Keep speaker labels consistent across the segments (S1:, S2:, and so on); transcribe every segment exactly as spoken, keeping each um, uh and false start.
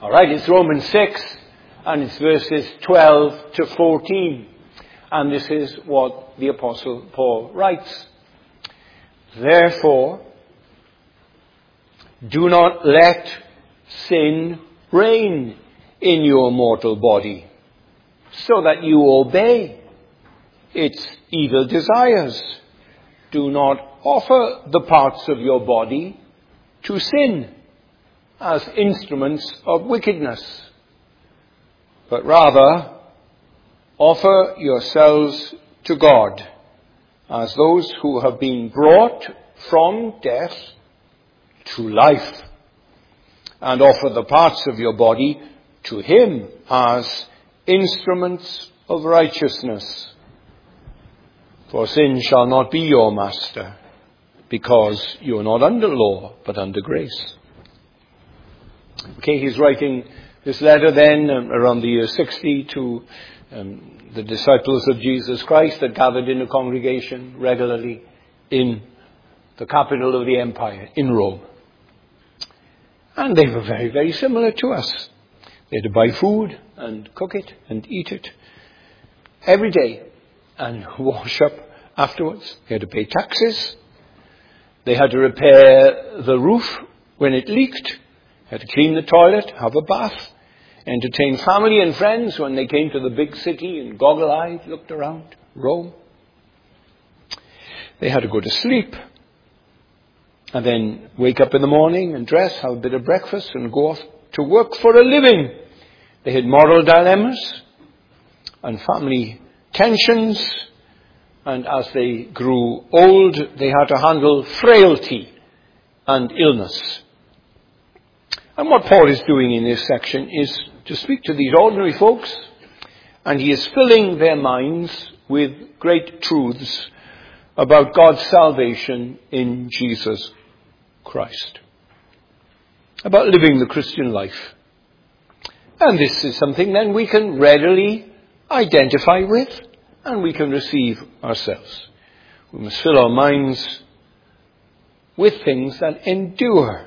S1: All right, it's Romans six, and it's verses twelve to fourteen. And this is what the Apostle Paul writes. Therefore, do not let sin reign in your mortal body, so that you obey its evil desires. Do not offer the parts of your body to sin as instruments of wickedness, but rather offer yourselves to God as those who have been brought from death to life, and offer the parts of your body to Him as instruments of righteousness. For sin shall not be your master, because you are not under law, but under grace. Okay, he's writing this letter then um, around the year sixty to um, the disciples of Jesus Christ that gathered in a congregation regularly in the capital of the empire, in Rome. And they were very, very similar to us. They had to buy food and cook it and eat it every day and wash up afterwards. They had to pay taxes. They had to repair the roof when it leaked. They had to clean the toilet, have a bath, entertain family and friends when they came to the big city and goggle-eyed looked around Rome. They had to go to sleep and then wake up in the morning and dress, have a bit of breakfast and go off to work for a living. They had moral dilemmas and family tensions, and as they grew old, they had to handle frailty and illness. And what Paul is doing in this section is to speak to these ordinary folks, and he is filling their minds with great truths about God's salvation in Jesus Christ, about living the Christian life. And this is something then we can readily identify with and we can receive ourselves. We must fill our minds with things that endure.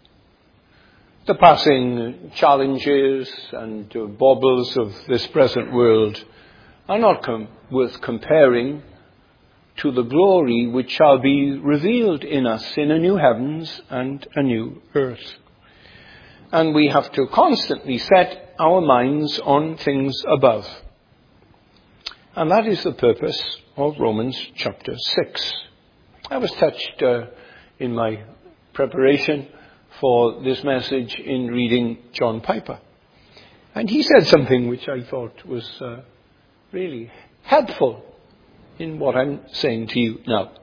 S1: The passing challenges and uh, baubles of this present world are not com- worth comparing to the glory which shall be revealed in us in a new heavens and a new earth. And we have to constantly set our minds on things above. And that is the purpose of Romans chapter six. I was touched uh, in my preparation for this message in reading John Piper. And he said something which I thought was uh, really helpful in what I'm saying to you now.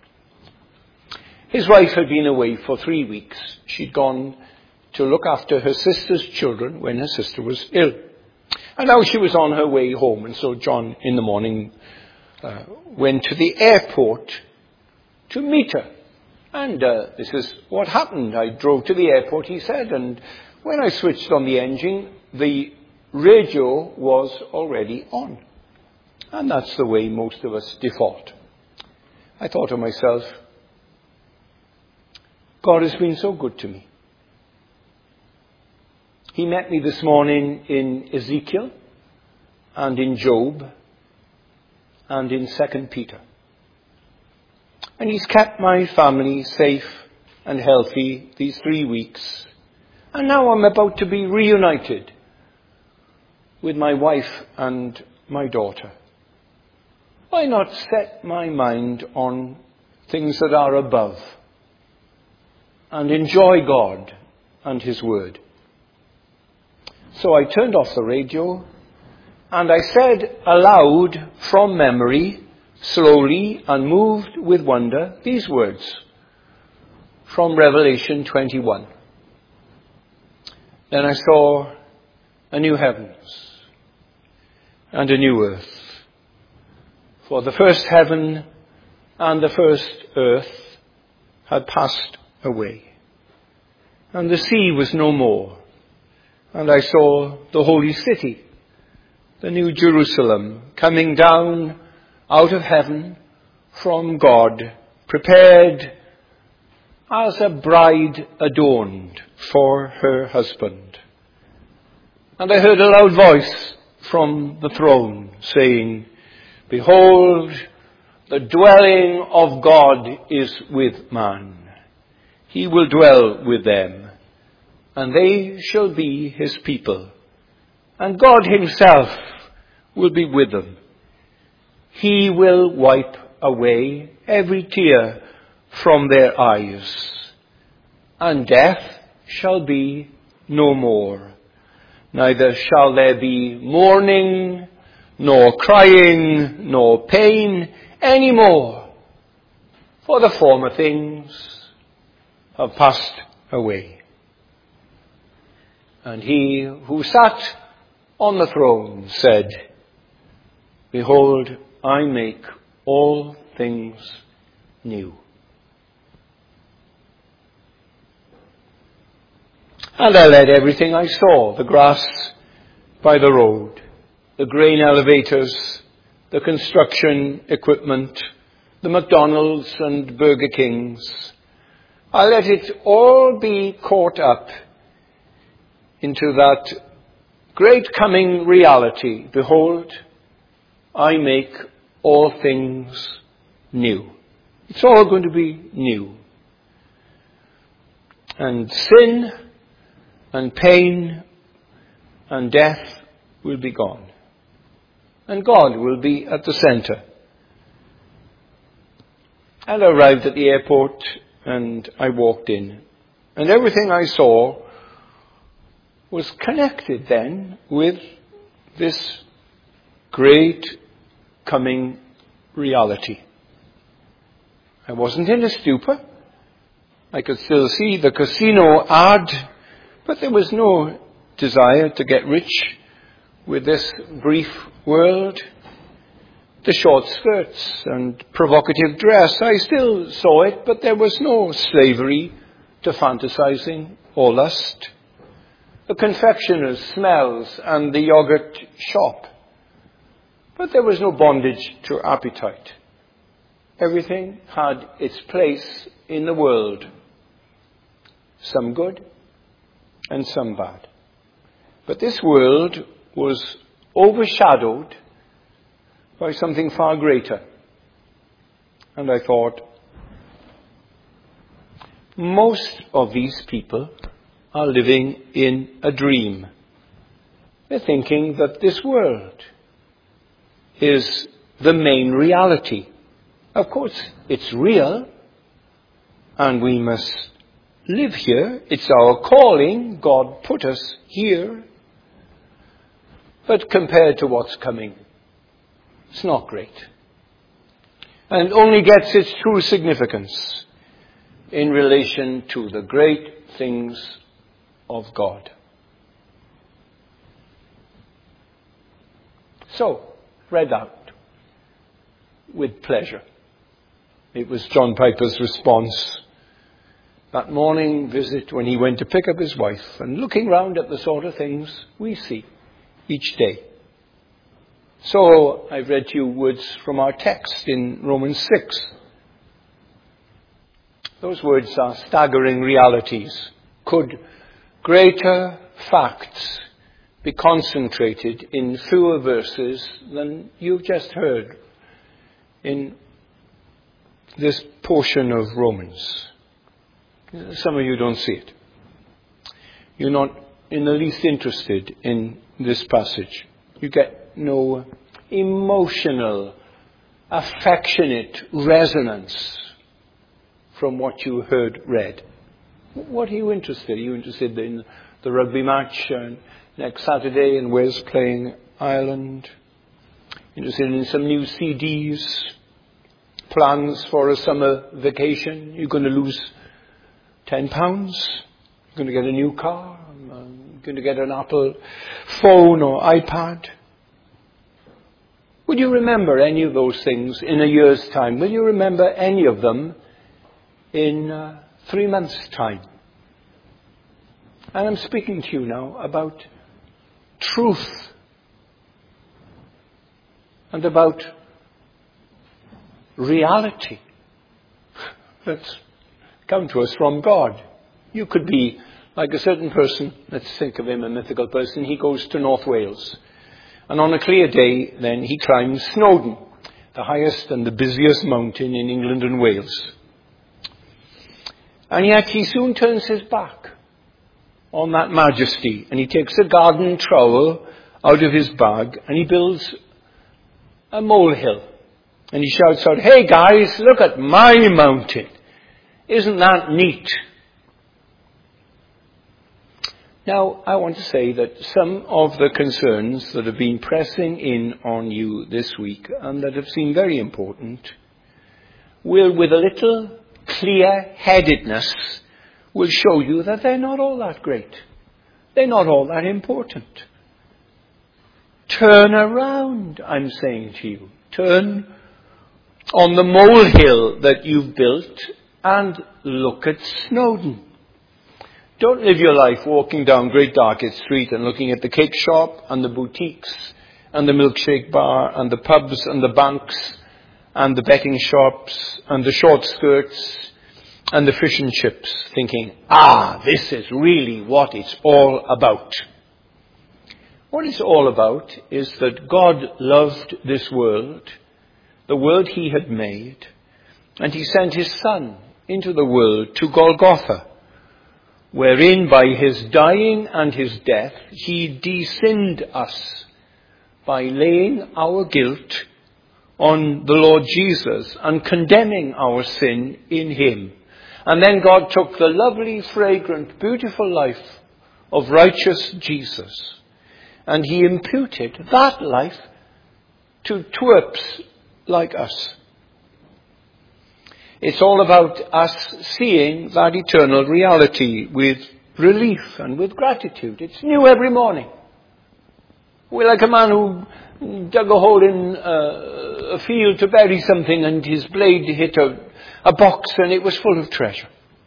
S1: His wife had been away for three weeks. She'd gone to look after her sister's children when her sister was ill. And now she was on her way home. And so John, in the morning, uh, went to the airport to meet her. And uh, this is what happened. I drove to the airport, he said, and when I switched on the engine, the radio was already on. And that's the way most of us default. I thought to myself, God has been so good to me. He met me this morning in Ezekiel and in Job and in Second Peter. And he's kept my family safe and healthy these three weeks. And now I'm about to be reunited with my wife and my daughter. Why not set my mind on things that are above and enjoy God and His Word? So I turned off the radio and I said aloud from memory, slowly and moved with wonder, these words from Revelation twenty-one. Then I saw a new heavens and a new earth. For the first heaven and the first earth had passed away, and the sea was no more. And I saw the holy city, the new Jerusalem, coming down out of heaven from God, prepared as a bride adorned for her husband. And I heard a loud voice from the throne saying, "Behold, the dwelling of God is with man. He will dwell with them, and they shall be his people. And God himself will be with them. He will wipe away every tear from their eyes, and death shall be no more. Neither shall there be mourning, nor crying, nor pain any more, for the former things have passed away." And he who sat on the throne said, "Behold, I make all things new." And I led everything I saw, the grass by the road, the grain elevators, the construction equipment, the McDonald's and Burger Kings. I let it all be caught up into that great coming reality. Behold, I make all things new. It's all going to be new. And sin and pain and death will be gone. And God will be at the center. And I arrived at the airport and I walked in. And everything I saw was connected then with this great coming reality. I wasn't in a stupor. I could still see the casino ad, but there was no desire to get rich with this brief world. The short skirts and provocative dress, I still saw it, but there was no slavery to fantasizing or lust. The confectioner's smells and the yogurt shop, but there was no bondage to appetite. Everything had its place in the world, some good and some bad. But this world was overshadowed by something far greater. And I thought, most of these people are living in a dream. They're thinking that this world is the main reality. Of course, it's real, and we must live here. It's our calling. God put us here. But compared to what's coming, it's not great. And only gets its true significance in relation to the great things of God. So, read out with pleasure. It was John Piper's response that morning visit when he went to pick up his wife, and looking round at the sort of things we see each day. So I've read to you words from our text in Romans six. Those words are staggering realities. Could greater facts be concentrated in fewer verses than you've just heard in this portion of Romans? Some of you don't see it. You're not in the least interested in this passage. You get no emotional, affectionate resonance from what you heard read. What are you interested in? Are you interested in the rugby match uh, next Saturday and Wales playing Ireland? Interested in some new C Ds? Plans for a summer vacation? You're going to lose ten pounds? You're going to get a new car? You're going to get an Apple phone or iPad? Would you remember any of those things in a year's time? Will you remember any of them in uh, three months' time? And I'm speaking to you now about truth and about reality that's come to us from God. You could be Like a certain person, let's think of him, a mythical person, he goes to North Wales. And on a clear day, then he climbs Snowdon, the highest and the busiest mountain in England and Wales. And yet he soon turns his back on that majesty, and he takes a garden trowel out of his bag and he builds a molehill. And he shouts out, "Hey guys, look at my mountain. Isn't that neat?" Now, I want to say that some of the concerns that have been pressing in on you this week and that have seemed very important will, with a little clear-headedness, will show you that they're not all that great. They're not all that important. Turn around, I'm saying to you. Turn on the molehill that you've built and look at Snowdon. Don't live your life walking down Great Dargate Street and looking at the cake shop and the boutiques and the milkshake bar and the pubs and the banks and the betting shops and the short skirts and the fish and chips, thinking, ah, this is really what it's all about. What it's all about is that God loved this world, the world he had made, and he sent his Son into the world to Golgotha, wherein by his dying and his death he de-sinned us by laying our guilt on the Lord Jesus and condemning our sin in him. And then God took the lovely, fragrant, beautiful life of righteous Jesus and he imputed that life to twerps like us. It's all about us seeing that eternal reality with relief and with gratitude. It's new every morning. We're like a man who dug a hole in a, a field to bury something and his blade hit a, a box and it was full of treasure.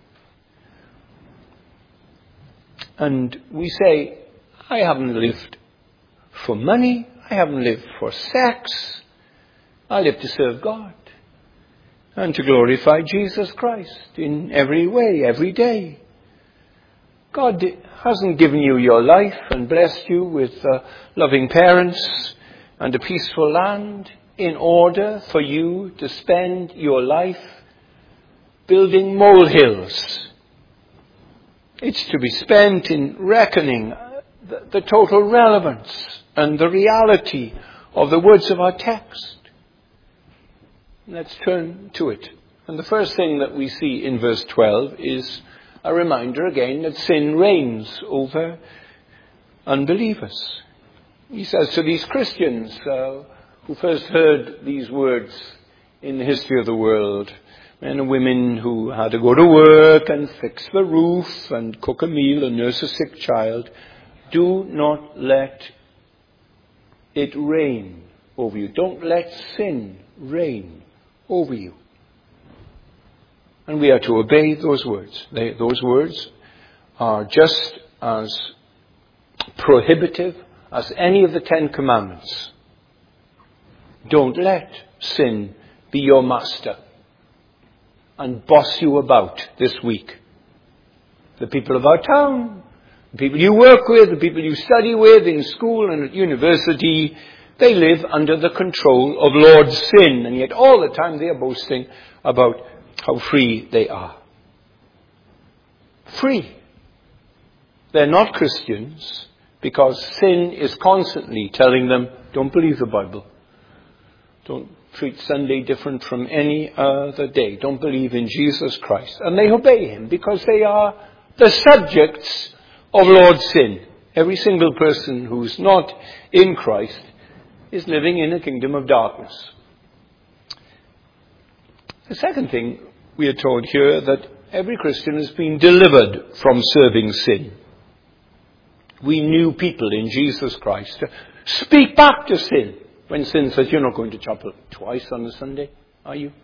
S1: And we say, I haven't lived for money. I haven't lived for sex. I live to serve God and to glorify Jesus Christ in every way, every day. God hasn't given you your life and blessed you with uh, loving parents and a peaceful land in order for you to spend your life building molehills. It's to be spent in reckoning the, the total relevance and the reality of the words of our text. Let's turn to it. And the first thing that we see in verse twelve is a reminder again that sin reigns over unbelievers. He says to these Christians uh, who first heard these words in the history of the world, men and women who had to go to work and fix the roof and cook a meal and nurse a sick child, do not let it reign over you. Don't let sin reign over you. And we are to obey those words. They, those words are just as prohibitive as any of the Ten Commandments. Don't let sin be your master and boss you about this week. The people of our town, the people you work with, the people you study with in school and at university, they live under the control of Lord Sin, and yet all the time they are boasting about how free they are. Free. They're not Christians because sin is constantly telling them, don't believe the Bible. Don't treat Sunday different from any other day. Don't believe in Jesus Christ. And they obey him because they are the subjects of Lord Sin. Every single person who's not in Christ is living in a kingdom of darkness. The second thing, we are told here that every Christian has been delivered from serving sin. We new people in Jesus Christ speak back to sin. When sin says, you're not going to chapel twice on a Sunday, are you?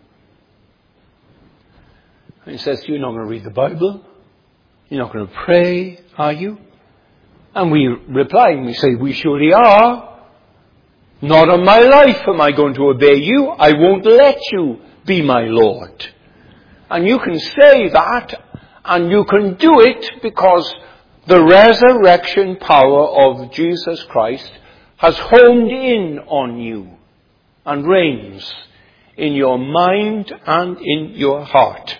S1: And it says, you're not going to read the Bible. You're not going to pray, are you? And we reply and we say, we surely are. Not on my life am I going to obey you. I won't let you be my Lord. And you can say that, and you can do it because The resurrection power of Jesus Christ has honed in on you and reigns in your mind and in your heart.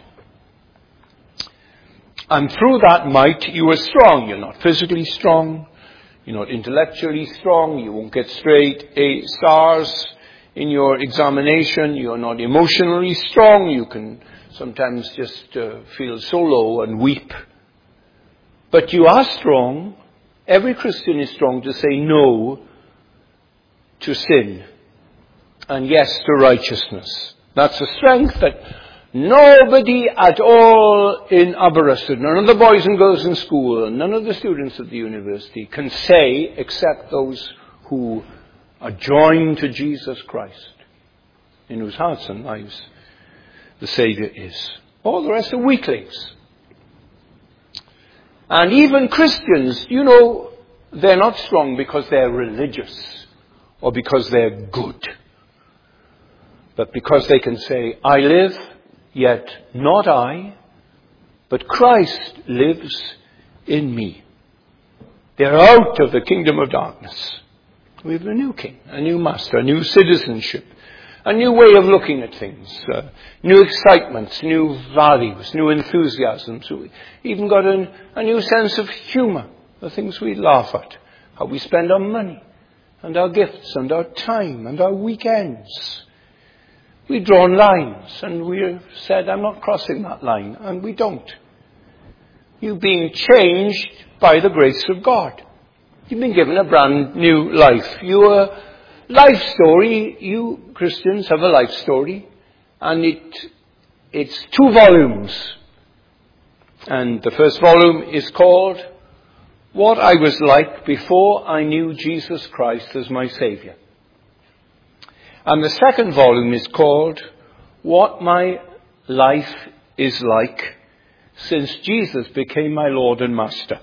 S1: And through that might, you are strong. You're not physically strong. You're not intellectually strong. You won't get straight A stars in your examination. You're not emotionally strong. You can sometimes just uh, feel so low and weep. But you are strong. Every Christian is strong to say no to sin and yes to righteousness. That's a strength that nobody at all in Aberystwyth, none of the boys and girls in school, and none of the students at the university can say except those who are joined to Jesus Christ, in whose hearts and lives the Saviour is. All the rest are weaklings. And even Christians, you know, they're not strong because they're religious or because they're good, but because they can say, I live, yet not I, but Christ lives in me. They're out of the kingdom of darkness. We have a new king, a new master, a new citizenship, a new way of looking at things, uh, new excitements, new values, new enthusiasms. We even got an, a new sense of humour, the things we laugh at, how we spend our money and our gifts and our time and our weekends. We've drawn lines and we've said, I'm not crossing that line, and we don't. You're being changed by the grace of God. You've been given a brand new life. Your life story, you Christians have a life story, and it it's two volumes. And the first volume is called What I Was Like Before I Knew Jesus Christ as My Saviour. And the second volume is called What My Life Is Like Since Jesus Became My Lord and Master.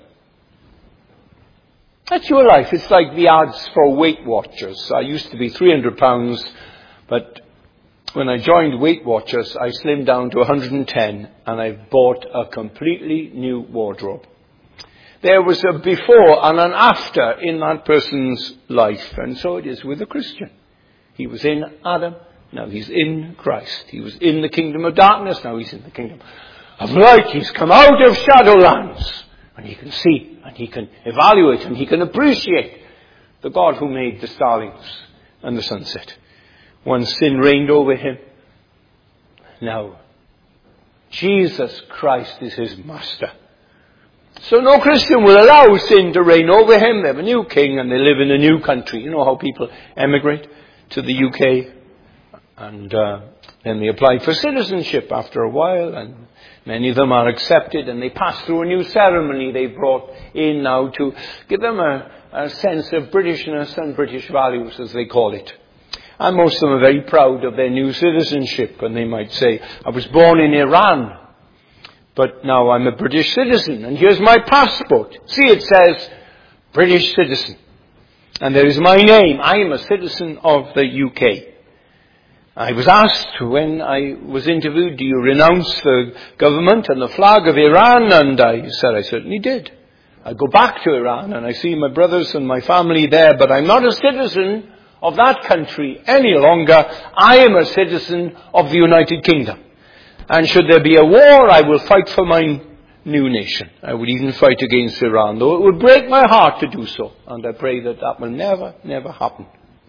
S1: That's your life. It's like the ads for Weight Watchers. I used to be three hundred pounds, but when I joined Weight Watchers, I slimmed down to one hundred ten, and I bought a completely new wardrobe. There was a before and an after in that person's life, and so it is with a Christian. He was in Adam, now he's in Christ. He was in the kingdom of darkness, now he's in the kingdom of light. He's come out of Shadowlands, and he can see, and he can evaluate, and he can appreciate the God who made the starlings and the sunset. Once sin reigned over him, now Jesus Christ is his master. So no Christian will allow sin to reign over him. They have a new king and they live in a new country. You know how people emigrate to the U K and uh, then they apply for citizenship after a while, and many of them are accepted and they pass through a new ceremony they brought in now to give them a, a sense of Britishness and British values, as they call it. And most of them are very proud of their new citizenship, and they might say, I was born in Iran, but now I'm a British citizen, and here's my passport. See, it says British citizen. And there is my name. I am a citizen of the U K. I was asked when I was interviewed, do you renounce the government and the flag of Iran? And I said I certainly did. I go back to Iran and I see my brothers and my family there, but I'm not a citizen of that country any longer. I am a citizen of the United Kingdom. And should there be a war, I will fight for my new nation. I would even fight against Iran, though it would break my heart to do so. And I pray that that will never, never happen.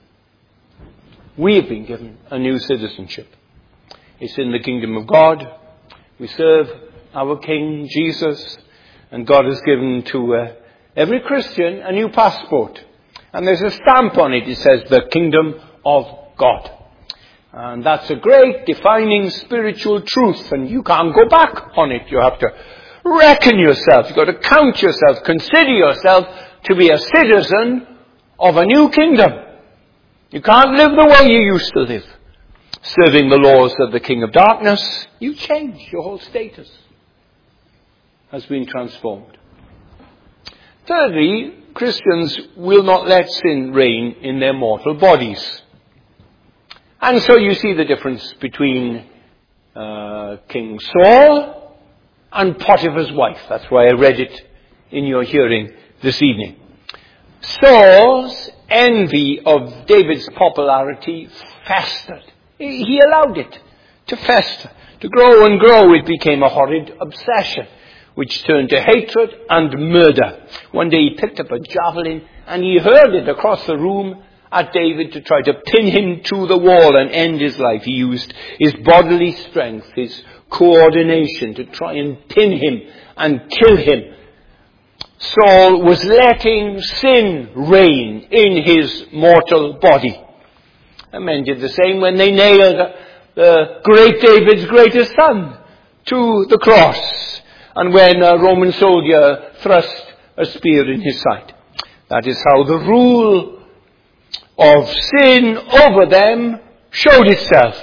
S1: We have been given a new citizenship. It's in the kingdom of God. We serve our King Jesus, and God has given to uh, every Christian a new passport. And there's a stamp on it. It says the kingdom of God. And that's a great defining spiritual truth, and you can't go back on it. You have to reckon yourself. You've got to count yourself, consider yourself to be a citizen of a new kingdom. You can't live the way you used to live, serving the laws of the king of darkness. You change. Your whole status has been transformed. Thirdly, Christians will not let sin reign in their mortal bodies. And so you see the difference between uh, King Saul and Potiphar's wife. That's why I read it in your hearing this evening. Saul's envy of David's popularity festered. He allowed it to fester, to grow and grow. It became a horrid obsession, which turned to hatred and murder. One day he picked up a javelin and he hurled it across the room at David to try to pin him to the wall and end his life. He used his bodily strength, his coordination to try and pin him and kill him. Saul was letting sin reign in his mortal body. And men did the same when they nailed the great David's greatest son to the cross, and when a Roman soldier thrust a spear in his side. That is how the rule of sin over them showed itself.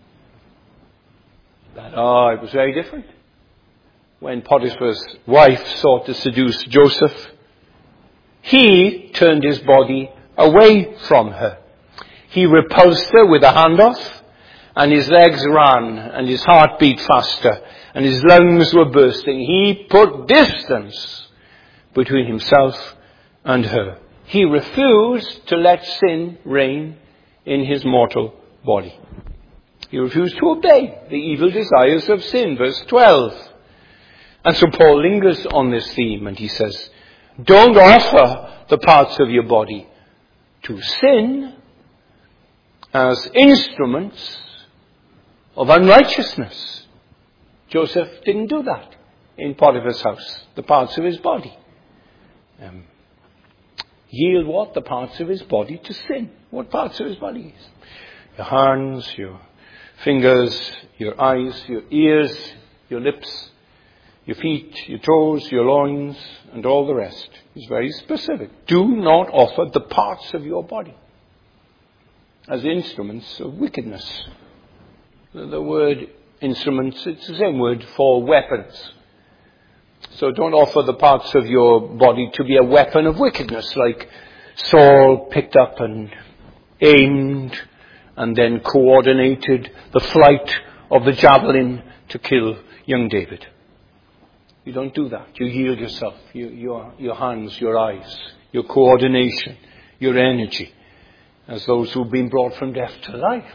S1: But oh, it was very different. When Potiphar's wife sought to seduce Joseph, he turned his body away from her. He repulsed her with a handoff, and his legs ran, and his heart beat faster, and his lungs were bursting. He put distance between himself and her. He refused to let sin reign in his mortal body. He refused to obey the evil desires of sin. Verse twelve. And so Paul lingers on this theme, and he says, don't offer the parts of your body to sin as instruments of unrighteousness. Joseph didn't do that in Potiphar's house, the parts of his body. Um, yield what? The parts of his body to sin. What parts of his body? Your hands, your fingers, your eyes, your ears, your lips, your feet, your toes, your loins, and all the rest. He's very specific. Do not offer the parts of your body as instruments of wickedness. The word instruments, it's the same word for weapons. So don't offer the parts of your body to be a weapon of wickedness, like Saul picked up and aimed and then coordinated the flight of the javelin to kill young David. You don't do that. You yield yourself, you, your, your hands, your eyes, your coordination, your energy, as those who've been brought from death to life.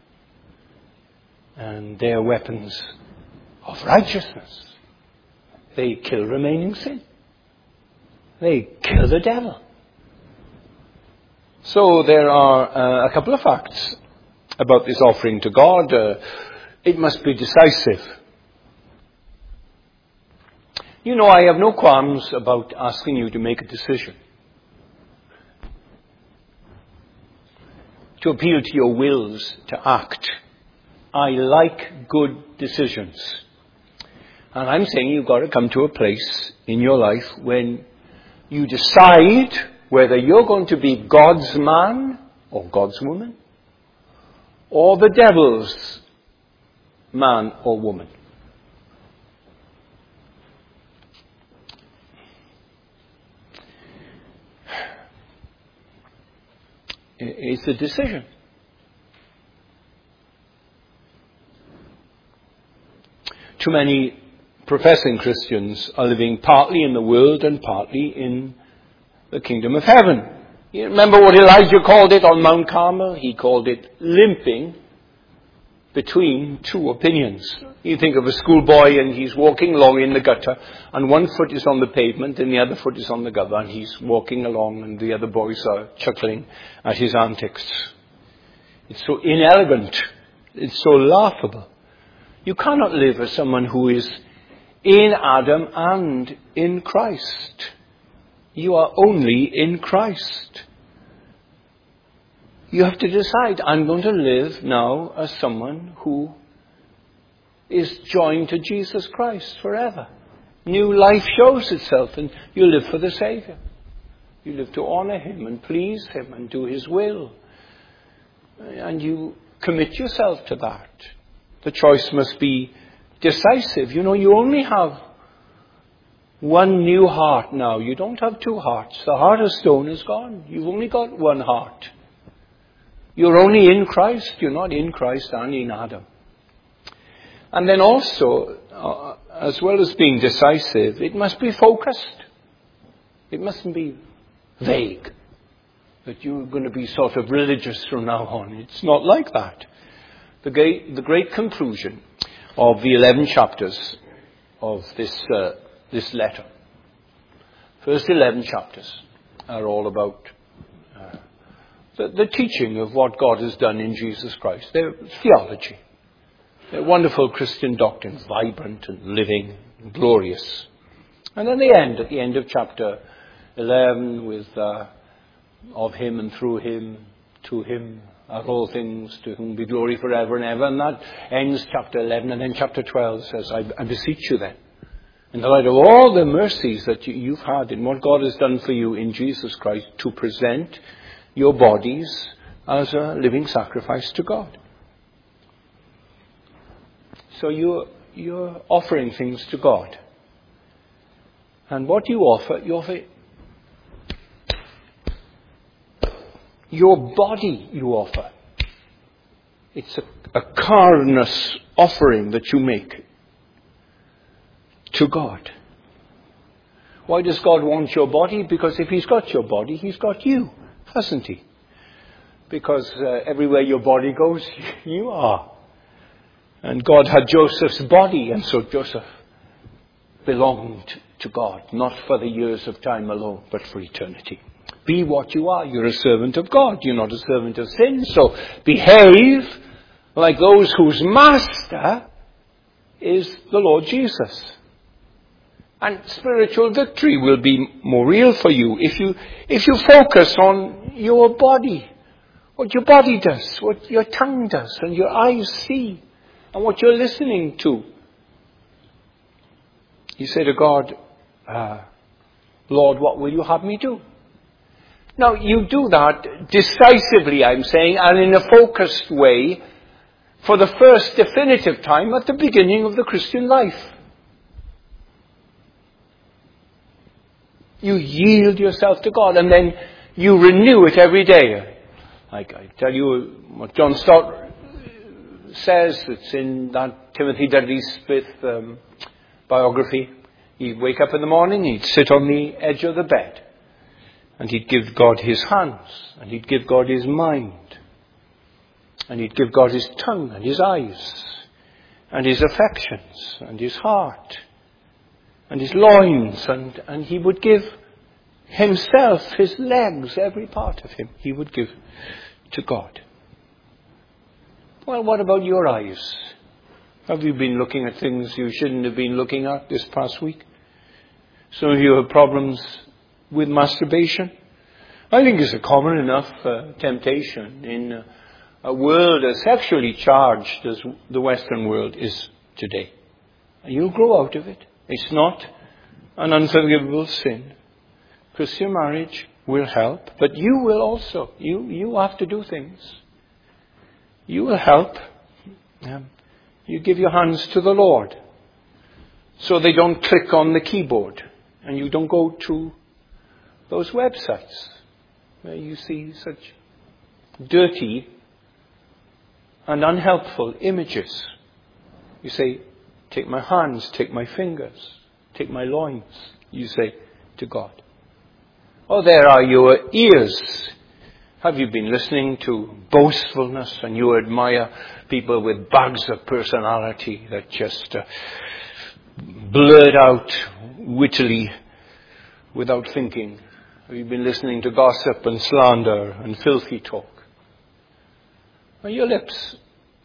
S1: And they are weapons of righteousness. They kill remaining sin. They kill the devil. So there are uh, a couple of facts about this offering to God. Uh, it must be decisive. You know, I have no qualms about asking you to make a decision, to appeal to your wills to act. I like good decisions. And I'm saying you've got to come to a place in your life when you decide whether you're going to be God's man or God's woman, or the devil's man or woman. It's a decision. Too many professing Christians are living partly in the world and partly in the kingdom of heaven. You remember what Elijah called it on Mount Carmel? He called it limping between two opinions. You think of a schoolboy and he's walking along in the gutter, and one foot is on the pavement and the other foot is on the gutter, and he's walking along and the other boys are chuckling at his antics. It's so inelegant. It's so laughable. You cannot live as someone who is in Adam and in Christ. You are only in Christ. You have to decide, I'm going to live now as someone who is joined to Jesus Christ forever. New life shows itself, and you live for the Saviour. You live to honour Him and please Him and do His will. And you commit yourself to that. The choice must be decisive. You know, you only have one new heart now. You don't have two hearts. The heart of stone is gone. You've only got one heart. You're only in Christ. You're not in Christ and in Adam. And then also, uh, as well as being decisive, it must be focused. It mustn't be vague, that you're going to be sort of religious from now on. It's not like that. The great, the great conclusion of the eleven chapters of this, uh, this letter, first eleven chapters, are all about uh, the, the teaching of what God has done in Jesus Christ. They're theology. They're wonderful Christian doctrines, vibrant and living and glorious. And then they end at the end of chapter eleven with uh, of him and through him, to him are all things, to whom be glory forever and ever. And that ends chapter eleven. And then chapter twelve says, I, I beseech you then, in the light of all the mercies that you, you've had in what God has done for you in Jesus Christ, to present your bodies as a living sacrifice to God. So you're, you're offering things to God. And what you offer, you offer your body you offer. It's a, a carnous offering that you make to God. Why does God want your body? Because if he's got your body, he's got you, hasn't he? Because uh, everywhere your body goes, you are. And God had Joseph's body, and so Joseph belonged to God, not for the years of time alone, but for eternity. Be what you are. You're a servant of God. You're not a servant of sin. So behave like those whose master is the Lord Jesus. And spiritual victory will be more real for you if you if you focus on your body, what your body does, what your tongue does, and your eyes see, and what you're listening to. You say to God, uh, Lord, what will you have me do? Now, you do that decisively, I'm saying, and in a focused way for the first definitive time at the beginning of the Christian life. You yield yourself to God, and then you renew it every day. Like I tell you what John Stott says, it's in that Timothy Dudley Smith um, biography. He'd wake up in the morning, he'd sit on the edge of the bed, and he'd give God his hands, and he'd give God his mind, and he'd give God his tongue and his eyes, and his affections, and his heart, and his loins, and, and he would give himself, his legs, every part of him, he would give to God. Well, what about your eyes? Have you been looking at things you shouldn't have been looking at this past week? Some of you have problems with masturbation. I think it's a common enough uh, temptation in uh, a world as sexually charged as the Western world is today. And you'll grow out of it. It's not an unforgivable sin. Christian marriage will help, but you will also. You you have to do things. You will help. Um, you give your hands to the Lord so they don't click on the keyboard and you don't go to those websites where you see such dirty and unhelpful images. You say, take my hands, take my fingers, take my loins, you say to God. Oh, there are your ears. Have you been listening to boastfulness and you admire people with bags of personality that just uh, blurt out wittily without thinking? Have you been listening to gossip and slander and filthy talk? Or your lips?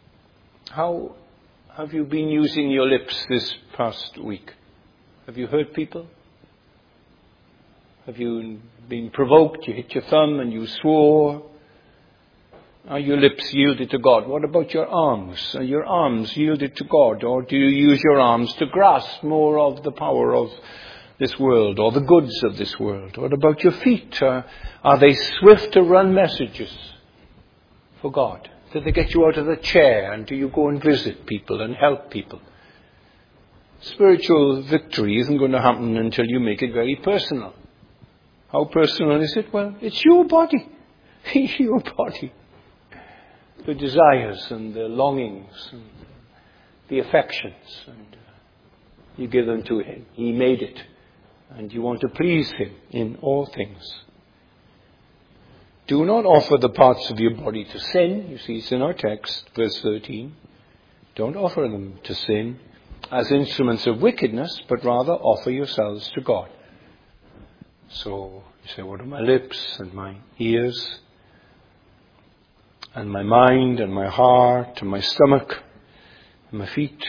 S1: How have you been using your lips this past week? Have you hurt people? Have you been provoked? You hit your thumb and you swore? Are your lips yielded to God? What about your arms? Are your arms yielded to God? Or do you use your arms to grasp more of the power of this world or the goods of this world? What about your feet? Uh, are they swift to run messages for God? Do they get you out of the chair and do you go and visit people and help people? Spiritual victory isn't going to happen until you make it very personal. How personal is it? Well, it's your body. Your body. The desires and the longings and the affections. And you give them to Him. He made it. and you want to please him in all things. Do not offer the parts of your body to sin. You see, it's in our text, verse thirteen. Don't offer them to sin as instruments of wickedness, but rather offer yourselves to God. So you say, what are my lips and my ears and my mind and my heart and my stomach and my feet?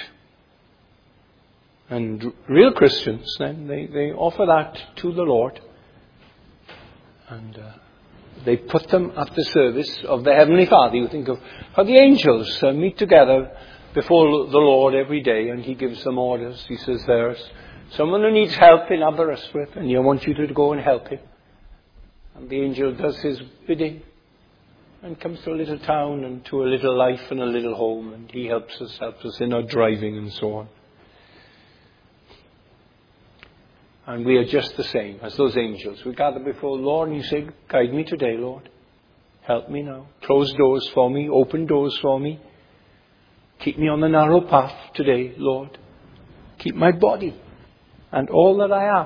S1: And real Christians, then, they, they offer that to the Lord. And uh, they put them at the service of the Heavenly Father. You think of how the angels uh, meet together before the Lord every day, and he gives them orders. He says, there's someone who needs help in Aberystwyth, and I want you to go and help him. And the angel does his bidding and comes to a little town and to a little life and a little home, and he helps us, helps us in our driving and so on. And we are just the same as those angels. We gather before the Lord and you say, guide me today, Lord. Help me now. Close doors for me. Open doors for me. Keep me on the narrow path today, Lord. Keep my body and all that I am.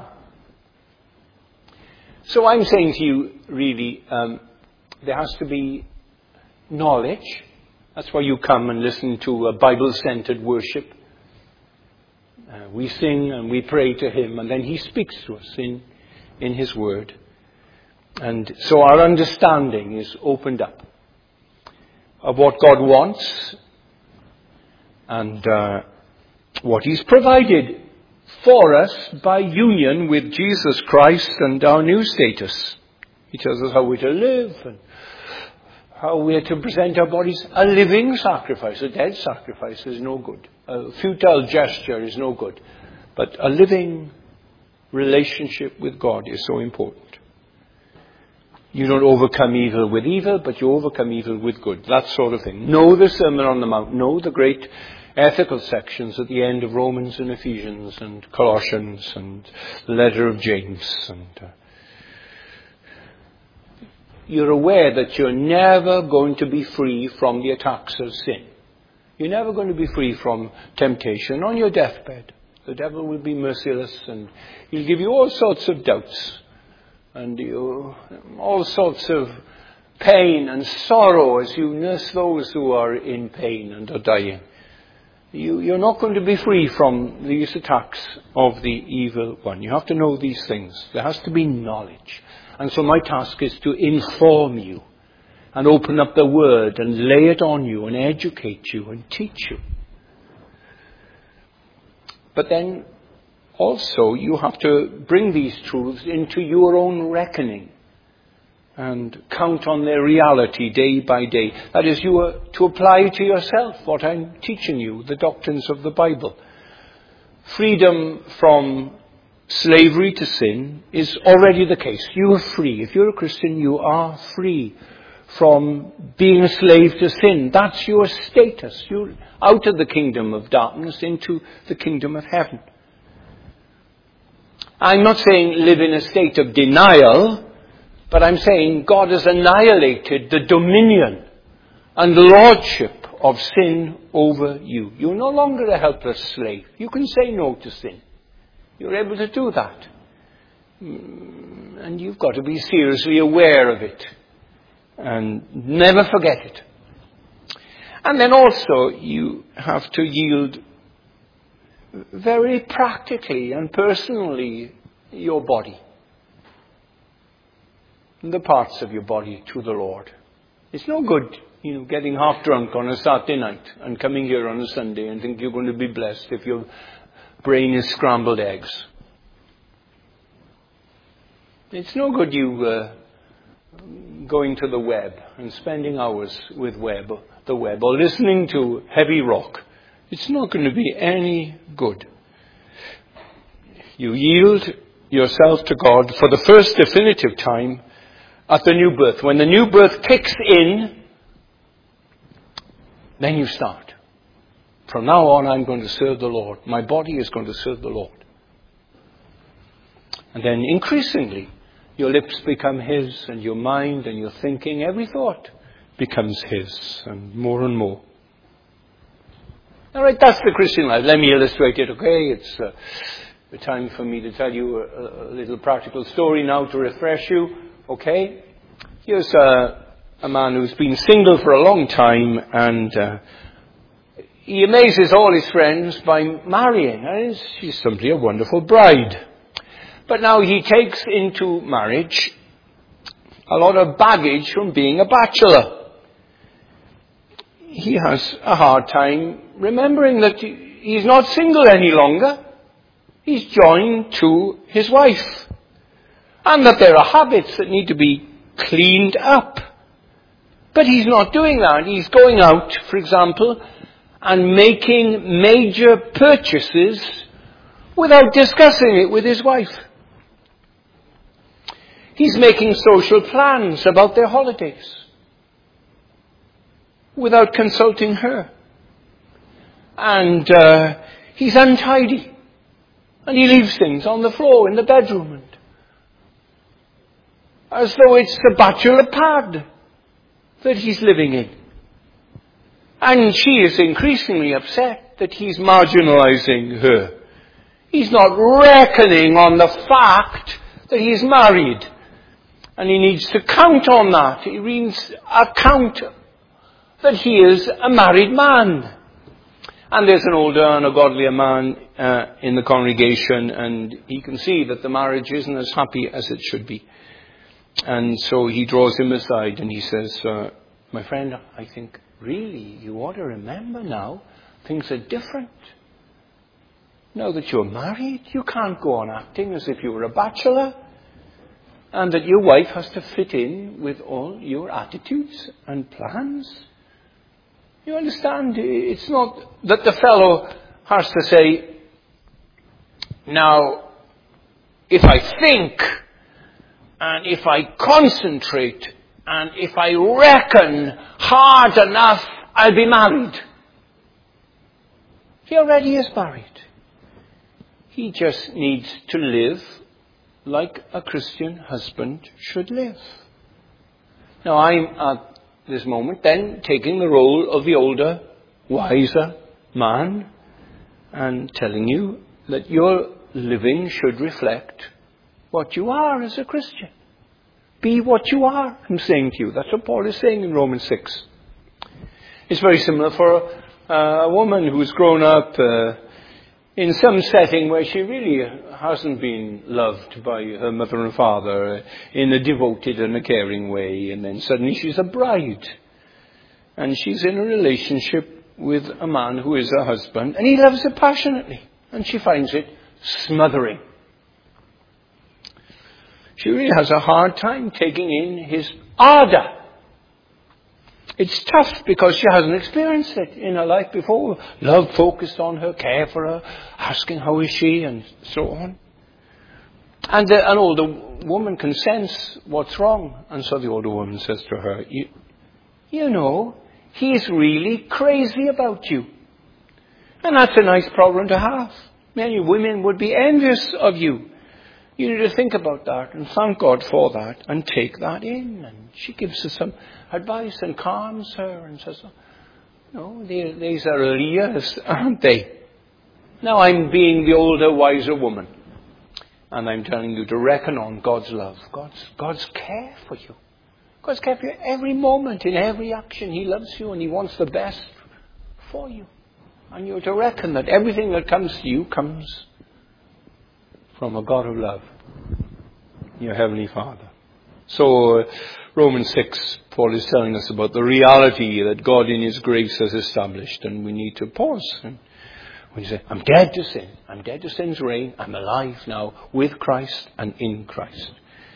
S1: So I'm saying to you, really, um, there has to be knowledge. That's why you come and listen to a Bible-centered worship. Uh, we sing and we pray to him, and then he speaks to us in, in his word. And so our understanding is opened up of what God wants and uh, what he's provided for us by union with Jesus Christ and our new status. He tells us how we're to live and how we're to present our bodies a living sacrifice. A dead sacrifice is no good. A futile gesture is no good. But a living relationship with God is so important. You don't overcome evil with evil, but you overcome evil with good. That sort of thing. Know the Sermon on the Mount. Know the great ethical sections at the end of Romans and Ephesians and Colossians and the letter of James. And uh, you're aware that you're never going to be free from the attacks of sin. You're never going to be free from temptation on your deathbed. The devil will be merciless and he'll give you all sorts of doubts and you, all sorts of pain and sorrow as you nurse those who are in pain and are dying. You, you're not going to be free from these attacks of the evil one. You have to know these things. There has to be knowledge. And so my task is to inform you and open up the word and lay it on you and educate you and teach you. But then also you have to bring these truths into your own reckoning and count on their reality day by day. That is, you are to apply to yourself what I'm teaching you, the doctrines of the Bible. Freedom from slavery to sin is already the case. You are free. If you're a Christian, you are free from being a slave to sin. That's your status. You're out of the kingdom of darkness into the kingdom of heaven. I'm not saying live in a state of denial, but I'm saying God has annihilated the dominion and lordship of sin over you. You're no longer a helpless slave. You can say no to sin. You're able to do that. And you've got to be seriously aware of it. And never forget it. And then also you have to yield very practically and personally your body. The parts of your body to the Lord. It's no good, you know, getting half drunk on a Saturday night and coming here on a Sunday and think you're going to be blessed if your brain is scrambled eggs. It's no good you uh, going to the web and spending hours with web, the web or listening to heavy rock. It's not going to be any good. You yield yourself to God for the first definitive time at the new birth. When the new birth kicks in, then you start. From now on, I'm going to serve the Lord. My body is going to serve the Lord. And then increasingly, your lips become his, and your mind and your thinking, every thought becomes his, and more and more. All right, that's the Christian life. Let me illustrate it, okay? It's uh, the time for me to tell you a, a little practical story now to refresh you. Okay? Here's a, a man who's been single for a long time, and uh, he amazes all his friends by marrying. And she's simply a wonderful bride. But now he takes into marriage a lot of baggage from being a bachelor. He has a hard time remembering that he's not single any longer. He's joined to his wife. And that there are habits that need to be cleaned up. But he's not doing that. He's going out, for example, and making major purchases without discussing it with his wife. He's making social plans about their holidays without consulting her. And uh, he's untidy. And he leaves things on the floor in the bedroom. And as though it's the bachelor pad that he's living in. And she is increasingly upset that he's marginalizing her. He's not reckoning on the fact that he's married. And he needs to count on that. He needs a count that he is a married man. And there's an older and a godlier man uh, in the congregation, and he can see that the marriage isn't as happy as it should be. And so he draws him aside and he says, uh, my friend, I think really you ought to remember now, things are different. Now that you're married, you can't go on acting as if you were a bachelor. And that your wife has to fit in with all your attitudes and plans. You understand? It's not that the fellow has to say, now, if I think, and if I concentrate, and if I reckon hard enough, I'll be married. He already is married. He just needs to live like a Christian husband should live. Now I'm at this moment then taking the role of the older, wiser man and telling you that your living should reflect what you are as a Christian. Be what you are, I'm saying to you. That's what Paul is saying in Romans six. It's very similar for uh, a woman who's grown up uh, in some setting where she really hasn't been loved by her mother and father uh, in a devoted and a caring way, and then suddenly she's a bride. And she's in a relationship with a man who is her husband, and he loves her passionately, and she finds it smothering. She really has a hard time taking in his ardour. It's tough because she hasn't experienced it in her life before. Love focused on her, care for her, asking how is she, and so on. And the, an older woman can sense what's wrong. And so the older woman says to her, you, you know, he's really crazy about you. And that's a nice problem to have. Many women would be envious of you. You need to think about that and thank God for that and take that in. And she gives her some advice and calms her and says, no, they, these are Leahs, aren't they? Now I'm being the older, wiser woman. And I'm telling you to reckon on God's love, God's, God's care for you. God's care for you every moment, in every action. He loves you and He wants the best for you. And you're to reckon that everything that comes to you comes from a God of love, your Heavenly Father. So, uh, Romans six, Paul is telling us about the reality that God in His grace has established, and we need to pause. And we say, I'm dead to sin. I'm dead to sin's reign. I'm alive now with Christ and in Christ.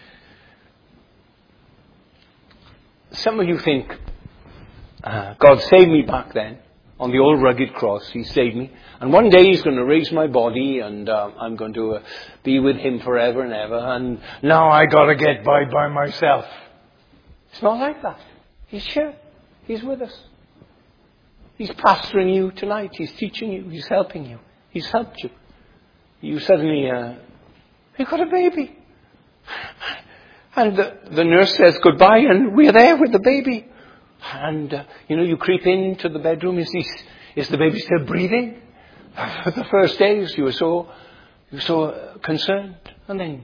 S1: Some of you think, uh, God saved me back then. On the old rugged cross, He saved me. And one day He's going to raise my body and uh, I'm going to uh, be with Him forever and ever. And now I got to get by by myself. It's not like that. He's here. He's with us. He's pastoring you tonight. He's teaching you. He's helping you. He's helped you. You suddenly, uh, you got a baby. And the, the nurse says goodbye and we're there with the baby. And, uh, you know, you creep into the bedroom. Is, he, is the baby still breathing? For the first days you were so You're so uh, concerned. And then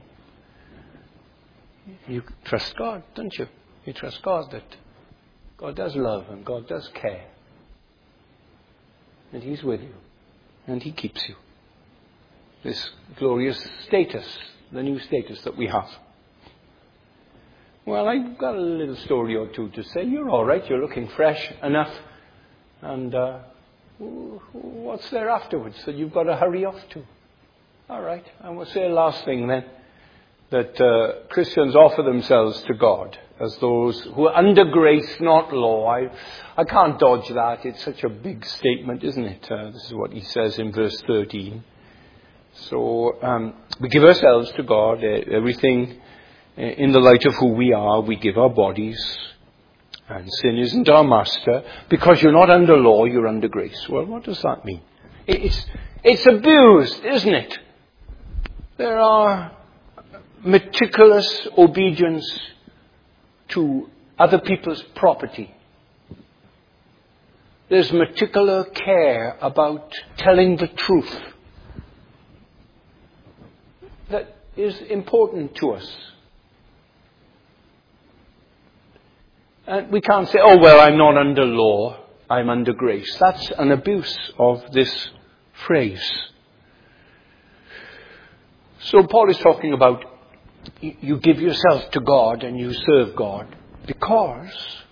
S1: you trust God, don't you? You trust God that God does love and God does care. And He's with you. And He keeps you. This glorious status, the new status that we have. Well, I've got a little story or two to say. You're all right. You're looking fresh enough. And uh, what's there afterwards that you've got to hurry off to? All right. I will say a last thing then. That uh, Christians offer themselves to God as those who are under grace, not law. I, I can't dodge that. It's such a big statement, isn't it? Uh, this is what he says in verse thirteen. So um, we give ourselves to God, uh, everything uh, in the light of who we are. We give our bodies, and sin isn't our master. Because you're not under law, you're under grace. Well, what does that mean? It's, it's abused, isn't it? There are meticulous obedience to other people's property. There's meticulous care about telling the truth. That is important to us. And we can't say, oh, well, I'm not under law, I'm under grace. That's an abuse of this phrase. So Paul is talking about you give yourself to God and you serve God because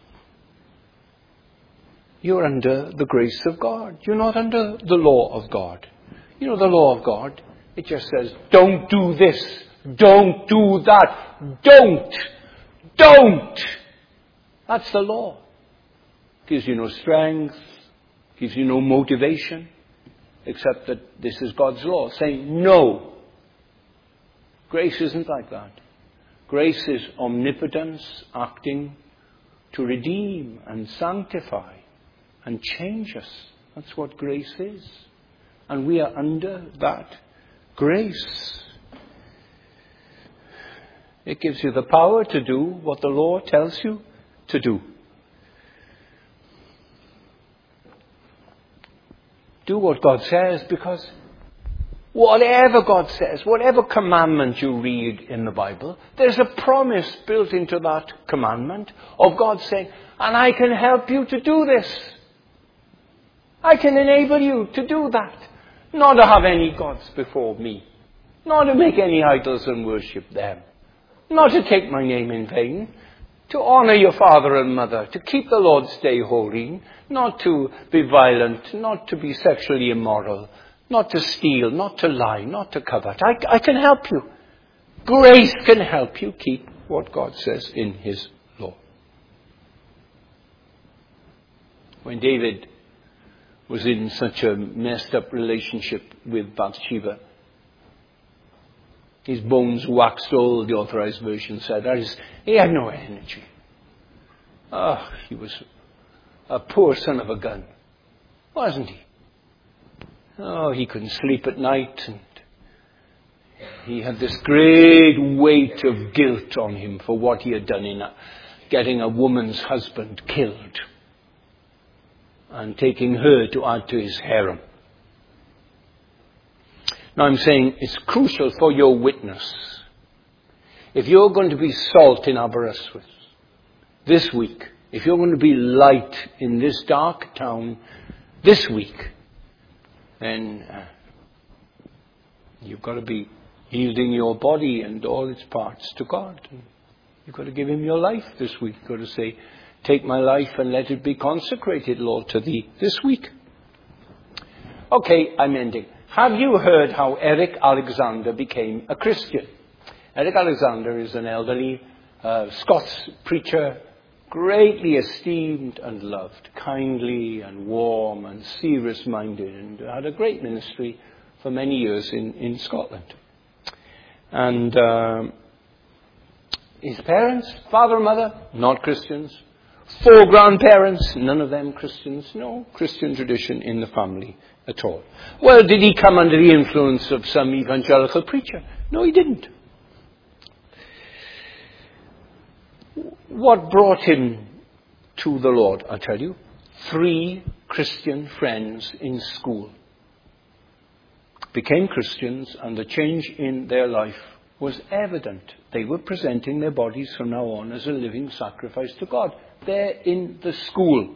S1: you're under the grace of God. You're not under the law of God. You know, the law of God, it just says, don't do this, don't do that, don't, don't. That's the law. Gives you no strength, gives you no motivation, except that this is God's law, saying no. Grace isn't like that. Grace is omnipotence acting to redeem and sanctify and change us. That's what grace is. And we are under that grace. It gives you the power to do what the law tells you to do. Do what God says, because whatever God says, whatever commandment you read in the Bible, there's a promise built into that commandment of God saying, and I can help you to do this. I can enable you to do that. Not to have any gods before me. Not to make any idols and worship them. Not to take my name in vain. To honor your father and mother. To keep the Lord's day holy. Not to be violent. Not to be sexually immoral. Not to steal, not to lie, not to covet. I, I can help you. Grace can help you keep what God says in His law. When David was in such a messed up relationship with Bathsheba, his bones waxed old, the Authorized Version said. That is, he had no energy. Ah, oh, he was a poor son of a gun, wasn't he? Oh, he couldn't sleep at night, and he had this great weight of guilt on him for what he had done in getting a woman's husband killed and taking her to add to his harem. Now I'm saying it's crucial for your witness. If you're going to be salt in Aberystwyth this week, if you're going to be light in this dark town this week, then uh, you've got to be yielding your body and all its parts to God. And you've got to give Him your life this week. You've got to say, take my life and let it be consecrated, Lord, to Thee this week. Okay, I'm ending. Have you heard how Eric Alexander became a Christian? Eric Alexander is an elderly uh, Scots preacher, greatly esteemed and loved, kindly and warm and serious-minded, and had a great ministry for many years in, in Scotland. And um, his parents, father and mother, not Christians. Four grandparents, none of them Christians. No Christian tradition in the family at all. Well, did he come under the influence of some evangelical preacher? No, he didn't. What brought him to the Lord, I tell you? Three Christian friends in school. became Christians, and the change in their life was evident. They were presenting their bodies from now on as a living sacrifice to God. They're in the school.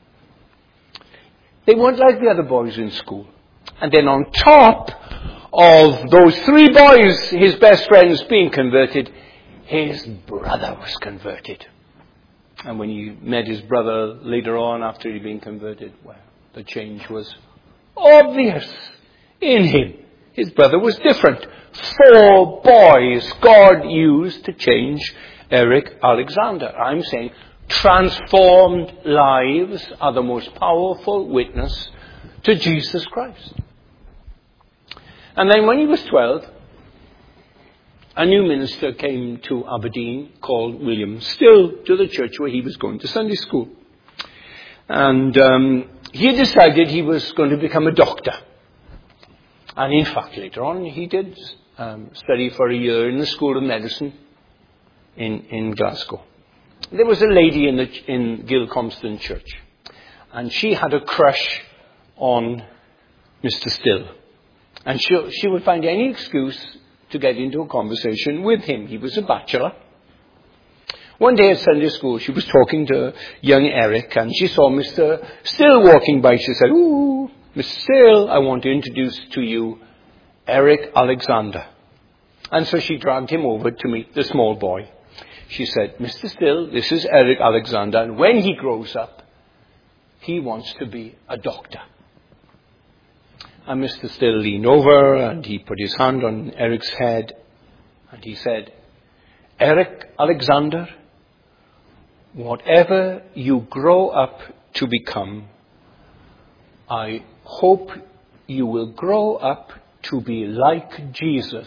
S1: They weren't like the other boys in school. And then on top of those three boys, his best friends, being converted, his brother was converted. And when he met his brother later on after he'd been converted, well, the change was obvious in him. His brother was different. Four boys God used to change Eric Alexander. I'm saying transformed lives are the most powerful witness to Jesus Christ. And then when he was twelve, a new minister came to Aberdeen called William Still to the church where he was going to Sunday school. And um, he decided he was going to become a doctor. And in fact, later on, he did um, study for a year in the School of Medicine in, in Glasgow. There was a lady in, the, in Gilcomston Church, and she had a crush on Mister Still. And she, she would find any excuse to get into a conversation with him. He was a bachelor. One day at Sunday school, she was talking to young Eric, and she saw Mister Still walking by. She said, "Ooh, Mister Still, I want to introduce to you Eric Alexander." And so she dragged him over to meet the small boy. She said, "Mister Still, this is Eric Alexander, and when he grows up, he wants to be a doctor." And Mister Still leaned over and he put his hand on Eric's head and he said, "Eric Alexander, whatever you grow up to become, I hope you will grow up to be like Jesus."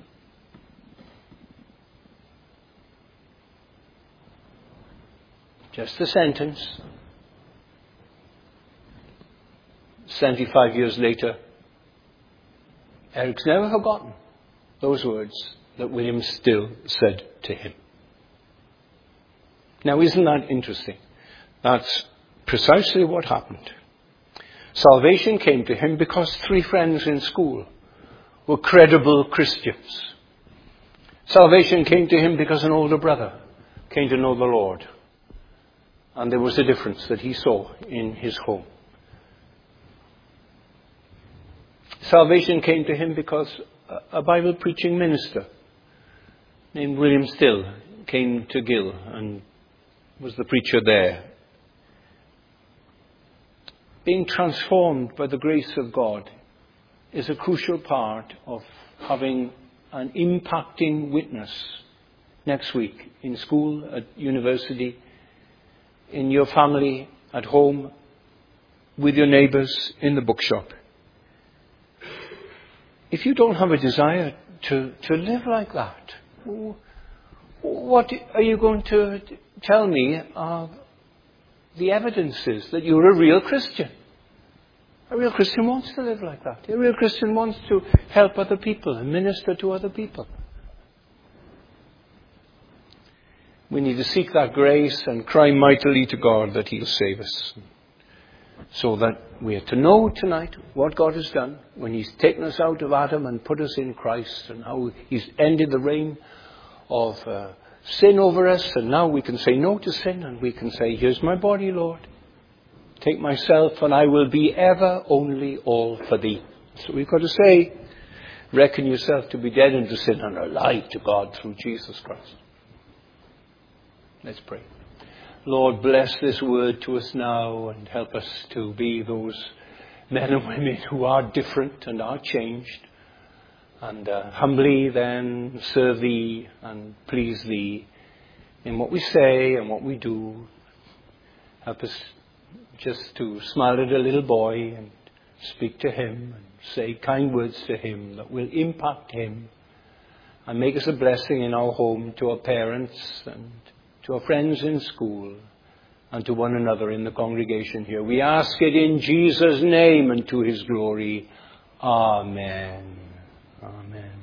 S1: Just a sentence. seventy-five years later, Eric's never forgotten those words that William Still said to him. Now, isn't that interesting? That's precisely what happened. Salvation came to him because three friends in school were credible Christians. Salvation came to him because an older brother came to know the Lord. And there was a difference that he saw in his home. Salvation came to him because a Bible preaching minister named William Still came to Gill and was the preacher there. Being transformed by the grace of God is a crucial part of having an impacting witness next week in school, at university, in your family, at home, with your neighbours, in the bookshop. If you don't have a desire to, to live like that, what are you going to tell me are the evidences that you're a real Christian? A real Christian wants to live like that. A real Christian wants to help other people and minister to other people. We need to seek that grace and cry mightily to God that He'll save us. So that we are to know tonight what God has done when He's taken us out of Adam and put us in Christ, and how He's ended the reign of uh, sin over us, and now we can say no to sin, and we can say, "Here's my body, Lord. Take myself, and I will be ever only all for Thee." So we've got to say, reckon yourself to be dead unto sin and alive to God through Jesus Christ. Let's pray. Lord, bless this word to us now and help us to be those men and women who are different and are changed, and uh, humbly then serve Thee and please Thee in what we say and what we do. Help us just to smile at a little boy and speak to him and say kind words to him that will impact him and make us a blessing in our home, to our parents and to our friends in school, and to one another in the congregation here. We ask it in Jesus' name and to His glory. Amen. Amen.